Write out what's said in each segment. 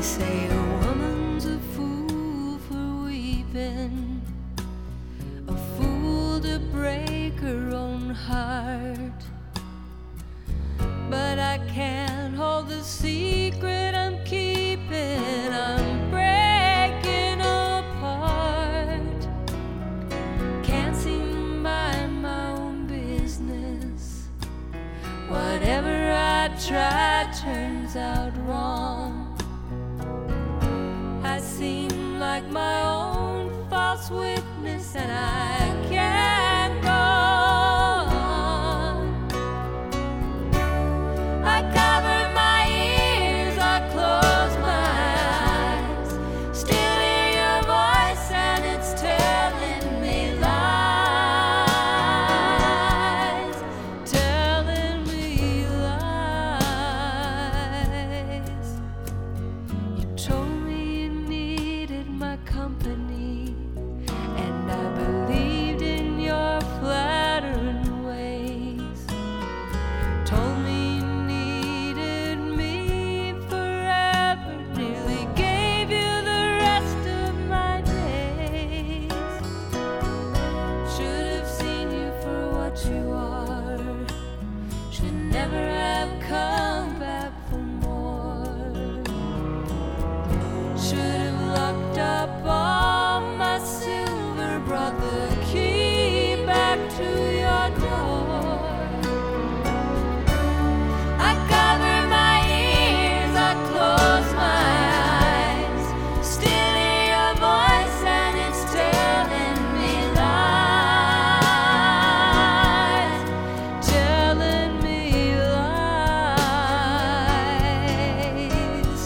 say a woman's a fool for weeping, a fool to break her own heart. But I can't hold the secret I'm keeping. I'm breaking apart. Can't seem to mind my own business. Whatever I try turns out wrong. I seem like my own false witness, and I can't go on. I cover my ears, I close my eyes, still hear your voice and it's telling me lies, telling me lies. You told me you needed my company, and I believed in your flattering ways. Told me you needed me forever, nearly gave you the rest of my days. Should have seen you for what you are, should never have come back for more. Should have locked up all my silver, brought the key back to your door. I cover my ears, I close my eyes, still hear your voice and it's telling me lies, telling me lies.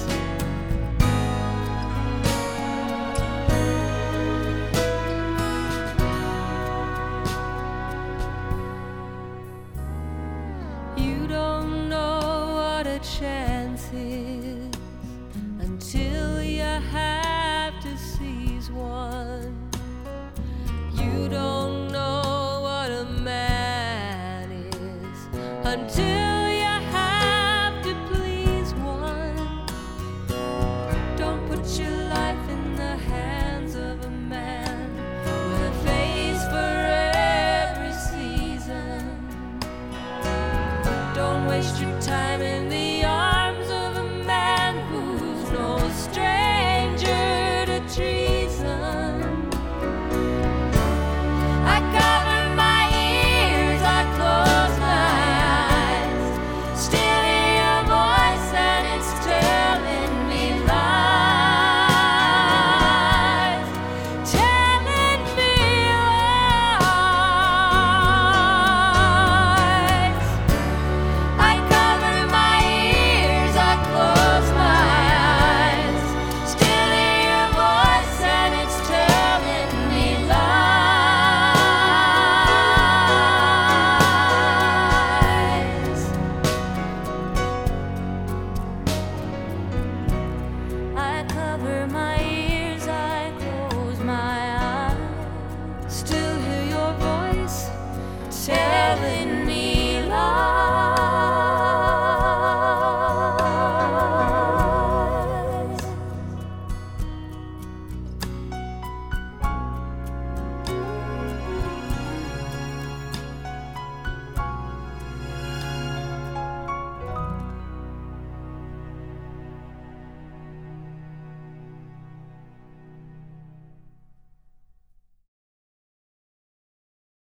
You don't know what a chance is until you have to seize one. You don't know what a man is until you have to please one. Don't put your life in the hands of a man with a face for every season. Don't waste your time in the